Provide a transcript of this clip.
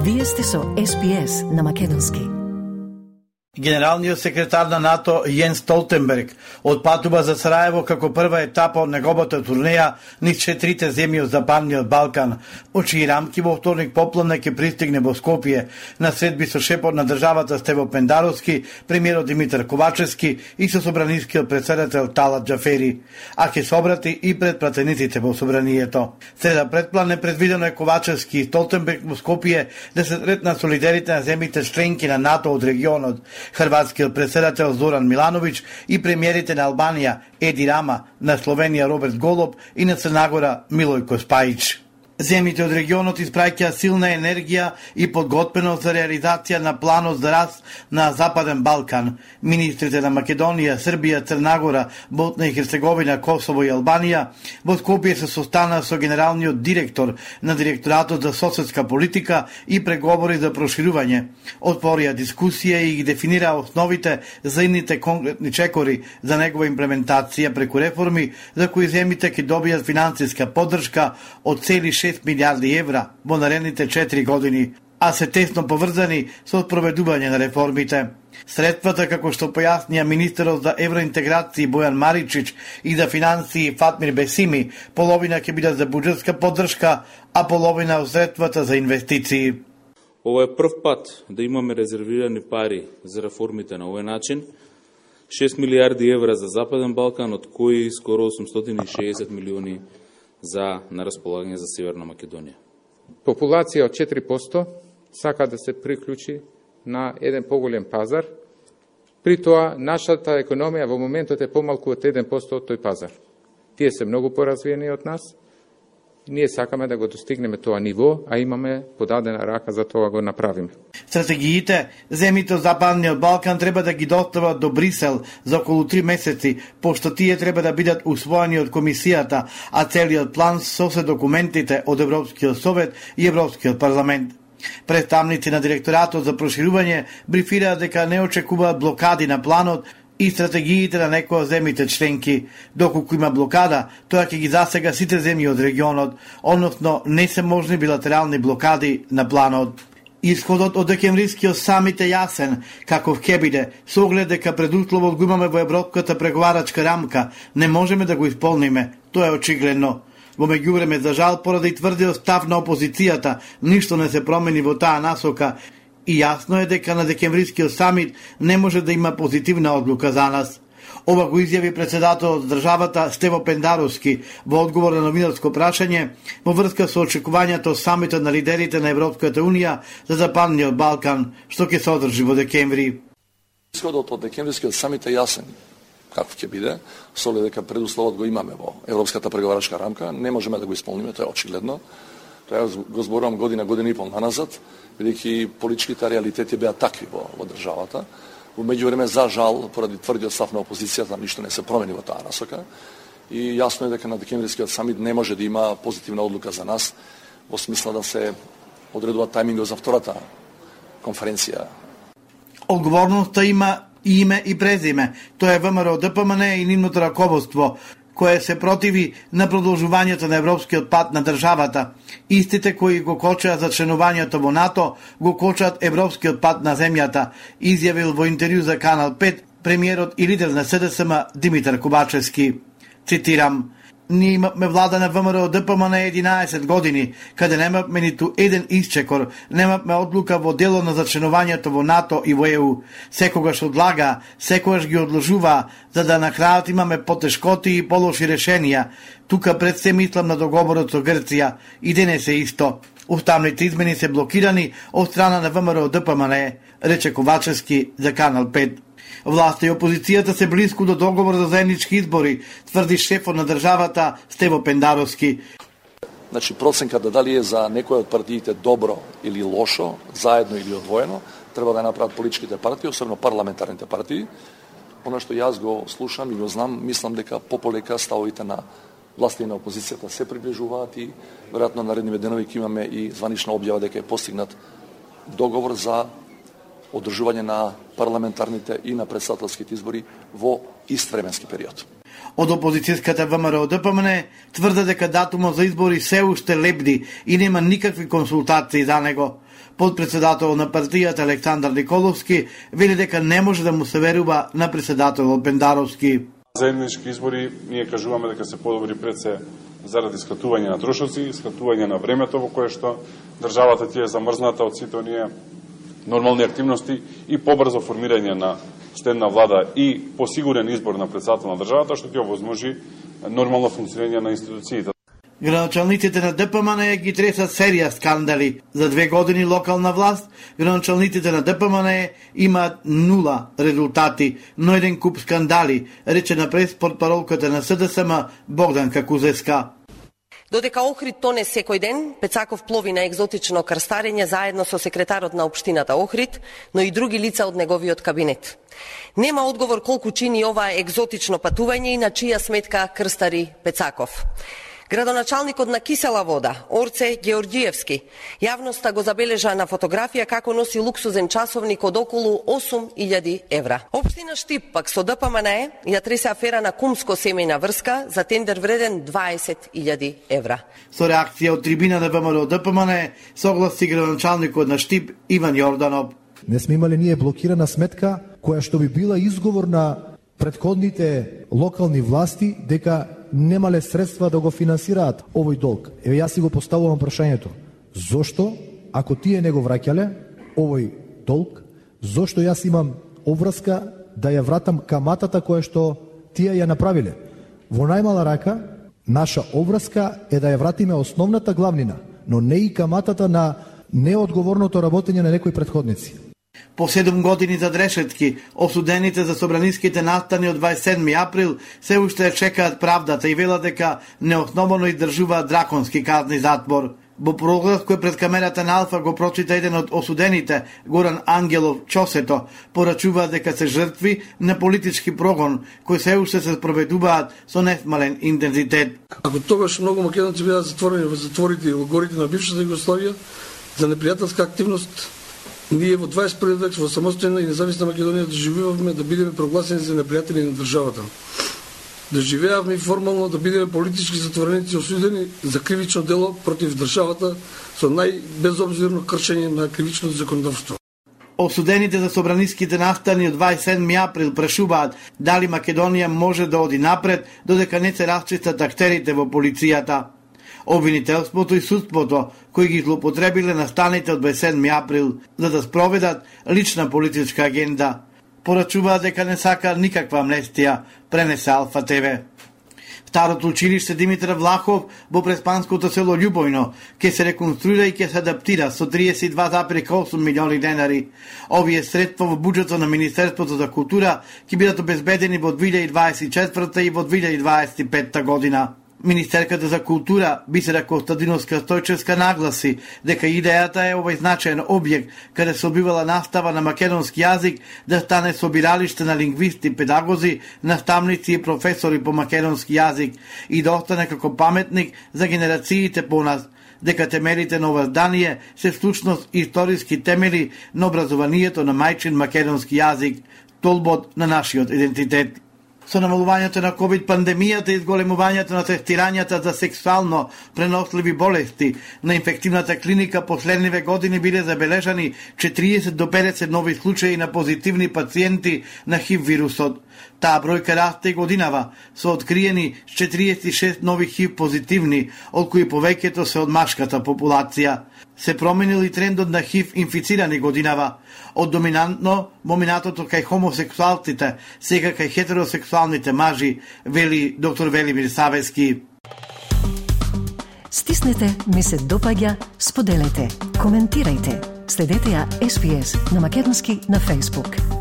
Вие сте со SPS на македонски. Генералниот секретар на НАТО Јенс Столтенберг отпатува за Сараево како прва етапа од неговата турнеја низ 4 земји од Западниот Балкан, од чии рамки во вторник попладне ќе пристигне во Скопје на средби со шепот на државата Стево Пендаровски, премиерот Димитар Ковачевски и со собранискиот претседател Талат Џафери, а ќе се обрати и пред пратениците во собранието. Среда предплан е предвидено е Ковачевски и Столтенберг во Скопје да се сретнат со лидерите на земјите членки на НАТО од регионот, хрватскиот претседател Зоран Милановиќ и премиерите на Албанија Еди Рама, на Словенија Роберт Голуб и на Црнагора Милојко Спајич. Земјите од регионот испраќаат силна енергија и подготвеност за реализација на планот за раст на Западен Балкан. Министрите на Македонија, Србија, Црнагора, Босна и Херцеговина, Косово и Албанија во Скопје се состана со генералниот директор на Директоратот за соседска политика и преговори за проширување. Отворија дискусија и ги дефинира основите за идните конкретни чекори за негова имплементација преку реформи за кои земјите ќе добијат финансиска поддршка од цели 6 милиарди евра во наредните 4 години, а се тесно поврзани со спроведување на реформите. Средствата, како што појаснија министерот за евроинтеграција Бојан Маричич и за финансии Фатмир Бесими, половина ќе бидат за буџетска поддршка, а половина од средствата за инвестиции. Ова е прв пат да имаме резервирани пари за реформите на овој начин. 6 милиарди евра за Западен Балкан, од кои скоро 860 милиони на располагање за Северна Македонија. Популација од 4% сака да се приклучи на еден поголем пазар. При тоа, нашата економија во моментот е помалку од 1% од тој пазар. Тие се многу поразвиени од нас. Ние сакаме да го достигнеме тоа ниво, а имаме подадена рака за тоа го направиме. Стратегиите земјите од Западниот Балкан треба да ги достават до Брисел за околу 3 месеци, пошто тие треба да бидат усвоени од комисијата, а целиот план со се документите од Европскиот совет и Европскиот парламент. Представници на Директоратот за проширување брифираат дека не очекуваат блокади на планот и стратегиите на некои од земјите членки. Доколку има блокада, тоа ќе ги засега сите земји од регионот, односно не се можни билатерални блокади на планот. Исходот од декемврискиот самит е јасен, каков ќе биде, со оглед дека предусловот го имаме во европската преговарачка рамка, не можеме да го исполниме, тоа е очигледно. Во меѓувреме, за жал, поради тврдиот став на опозицијата, ништо не се промени во таа насока, и јасно е дека на декемврискиот самит не може да има позитивна одлука за нас. Ова го изјави претседателот од државата Стево Пендаровски во одговор на новинарско прашање во врска со очекувањето самитот на лидерите на Европската унија за Западниот Балкан, што ќе се одржи во декември. Исходот од декемврискиот самит е јасен каков ќе биде, со оглед дека предусловот го имаме во европската преговарачка рамка, не можеме да го исполниме, тоа е очигледно. Тоа го зборувам година и пол наназад, бидејќи политичките реалитети беа такви во државата. Во меѓувреме, за жал, поради тврдиот став на опозицијата, ништо не се промени во таа насока. И јасно е дека на декемврискиот самит не може да има позитивна одлука за нас, во смисла да се одредува тајмингот за втората конференција. Одговорноста има име и презиме. Тоа е ВМРО ДПМН и нивното раководство, кое се противи на продолжувањето на европскиот пат на државата. Истите кои го кочаат за членувањето во НАТО, го кочаат европскиот пат на земјата, изјавил во интервју за Канал 5 премиерот и лидер на СДСМ Димитар Ковачевски. Цитирам: "Ние имаме влада на ВМРО ДПМН 11 години, каде немавме ниту еден исчекор, немавме одлука во дело на зачленувањето во НАТО и во ЕУ. Секогаш одлага, секогаш ги одложува, за да на крајот имаме потешкоти и полоши решенија. Тука пред се мислам на договорот со Грција, и денес е исто. Уставните измени се блокирани од страна на ВМРО ДПМН", рече Ковачевски за Канал 5. Власта и опозицијата се блиску до договор за заеднички избори, тврди шефот на државата Стево Пендаровски. Значи, проценката дали е за некој од партиите добро или лошо, заедно или одвоено, треба да направат политичките партии, особено парламентарните партии. Оно што јас го слушам и го знам, мислам дека пополека ставовите на власта и на опозицијата се приближуваат и веројатно наредниве денови ќе имаме и званична објава дека е постигнат договор за одржување на парламентарните и на претседателските избори во ист временски период. Од опозицијската ВМРО-ДПМН тврде дека датумот за избори се уште лебди и нема никакви консултации за него. Подпредседател на партијата Александар Николовски вели дека не може да му се верува на председателот Пендаровски. Заеднички избори ние кажуваме дека се подобри пред се заради скратување на трошоци, скратување на времето во кое што државата ти е замрзната од сите оние нормални активности и побрзо формирање на стенна влада и посигурен избор на председател на државата, што ќе овозможи нормално функционирање на институциите. Градоначалниците на ДПМН ги тресат серија скандали. За 2 години локална власт, градоначалниците на ДПМН имаат 0 резултати, но еден куп скандали, рече на портпаролката на СДСМ Богданка Кузеска. Додека Охрид тоне секој ден, Пецаков плови на екзотично крстарење заедно со секретарот на општината Охрид, но и други лица од неговиот кабинет. Нема одговор колку чини ова екзотично патување и на чија сметка крстари Пецаков. Градоначалникот на Кисела вода, Орце Георгиевски, јавноста го забележа на фотографија како носи луксузен часовник од околу 8.000 евра. Општина Штип пак со ДПМН ја тресе афера на кумско семејна врска за тендер вреден 20.000 евра. Со реакција од трибина на ВМРО-ДПМН согласи градоначалникот на Штип Иван Јорданов. Не сме имали ние блокирана сметка која што би била изговор на претходните локални власти дека немале средства да го финансираат овој долг. Еве јас си го поставувам прашањето. Зошто, ако тие не го враќале овој долг, зошто јас имам обврска да ја вратам каматата која што тие ја направиле? Во најмала рака, наша обврска е да ја вратиме основната главнина, но не и каматата на неодговорното работење на некои претходници. По 7 години за дрешетки, осудените за собраниските настани од 27 април се уште чекаат правдата и велат дека неосновано издржуваат драконски казни затвор. Во проглас кој пред камерата на Алфа го прочита еден од осудените, Горан Ангелов Чосето, порачува дека се жртви на политички прогон, кои се уште се спроведуваат со несмален интензитет. Ако тогаш многу македонци беа затворени во затворите и логорите на бившата Југославија за непријателска активност, ние во 21 век во самостојна и независна Македонија доживувавме да бидеме прогласени за непријатели на државата. Доживеавме и формално да бидеме политички затвореници осудени за кривично дело против државата со најбезобзирно кршење на кривичното законодавство. Осудените за собраниските настани од 27 април прашуваат дали Македонија може да оди напред додека не се расчистат актерите во полицијата. Обвинителството и судството, кои ги злоупотребиле настаните од 27 април за да спроведат лична политичка агенда, порачуваат дека не сака никаква амнестија, пренесе Алфа ТВ. Старото училиште Димитар Влахов во преспанското село Љубојно ќе се реконструира и ќе се адаптира со 32,8 милиони денари. Овие средства во буџетот на Министерството за култура ќе бидат обезбедени во 2024 и во 2025 година. Министерката за култура Бисера Костадиновска Стојчевска нагласи дека идејата е овој значаен објект каде се обивала настава на македонски јазик да стане собиралиште на лингвисти, педагози, наставници и професори по македонски јазик и да остане како паметник за генерациите по нас, дека темелите на ова здание се всушност историски темели на образованието на мајчин македонски јазик, толбот на нашиот идентитет. Со намалувањето на ковид пандемијата и изголемувањето на тестирањата за сексуално преносливи болести на инфективната клиника последниве години биле забележани 40 до 50 нови случаи на позитивни пациенти на ХИВ вирусот. Таа бројка расте и годинава, со откриени 46 нови ХИВ позитивни, од кои повеќето се од машката популација. Се променил и трендот на ХИВ инфицирани годинава, од доминантно моминатото кај хомосексуалците, сега кај хетеросексуалните мажи, вели доктор Велимир Савески. Стиснете, ми се допаѓа, споделете, коментирајте. Следете ја SPS на Македонски на Facebook.